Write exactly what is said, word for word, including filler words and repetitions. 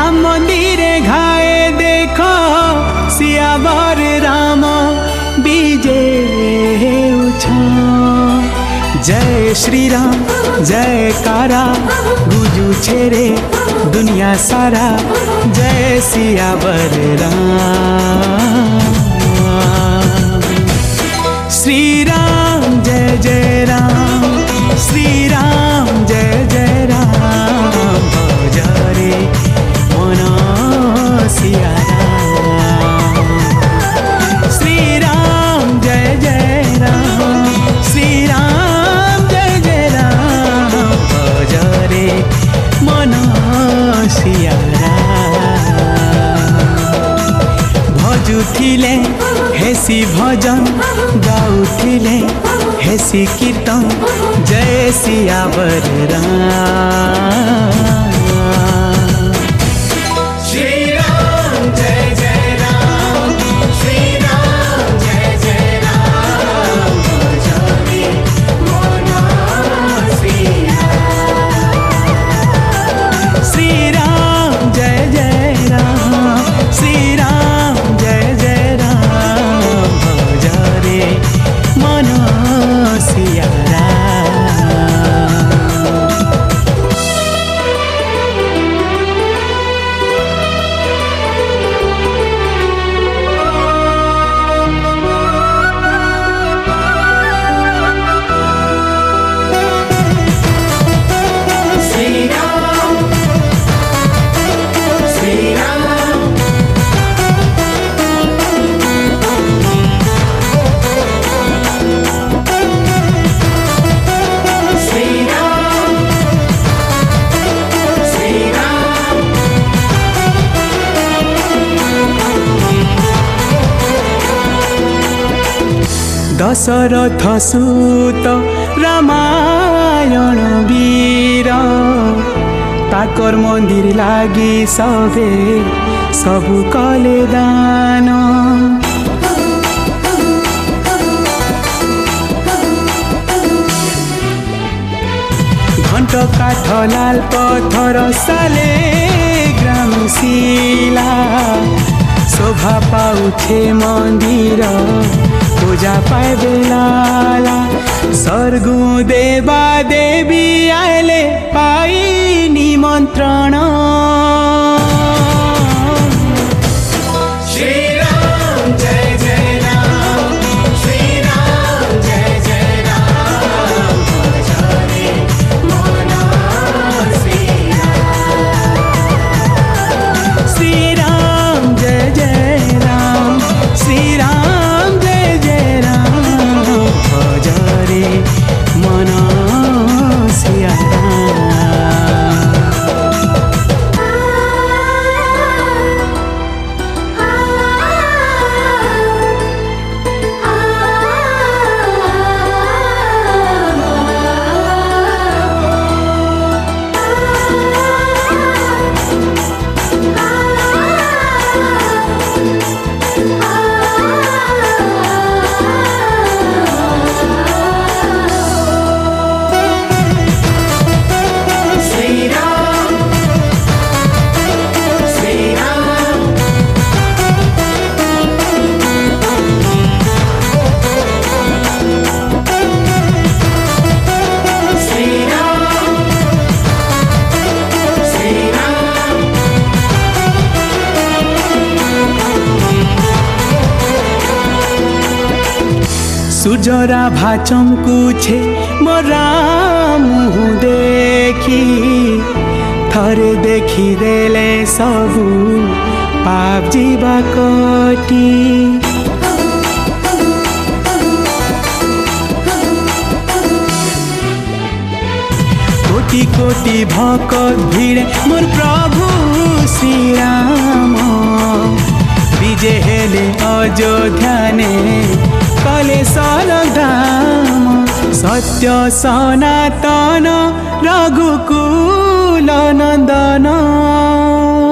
राम मंदिरे घाए देखो सियावर राम विजय उछा। जय श्री राम जय कारा गुजू छेरे दुनिया सारा जय सियावर राम। श्री राम जय जय राम श्री राम जय जय राम भजरे मन सिया राम। श्री राम जय जय राम श्री राम जय जय राम भजरे मन सिया राम। भजुथिले हेसी भजन गाउथिले हेसी कीर्तन जय सियावर राम। श्री राम जय जय राम श्री राम जय जय राम भजरे मन सिया। श्री राम जय जय राम श्री राम जय जय राम भजरे मन सिया राम। श्री राम श्री राम श्री राम श्री राम। दशरथ सूत रामायण वीर ताकर मंदिर लागी सबे सबु कले दान। घंट काठ लाल पत्थर साले ग्राम शिला शोभा पाउछे मंदिर पूजा पाए बेलाला। स्वर्गु देवा देवी आले पाई निमंत्रण। श्री राम जय जय राम श्री राम जय जय राम भजरे मन सिया। श्री राम जय जय राम श्री राम जय जय राम भजरे मन सिया राम। श्री राम श्री राम श्री राम श्री राम। सूर्यरा भाचम कुछे मोरा मुह देखी थरे देखी देले सबु पाप जीवा कटी। कोटि कोटि भक्त भिड़े मोर प्रभु श्री राम विजय हेले अयोध्या ने कले सरधाम। सत्य सनातन रघुकुल नंदन।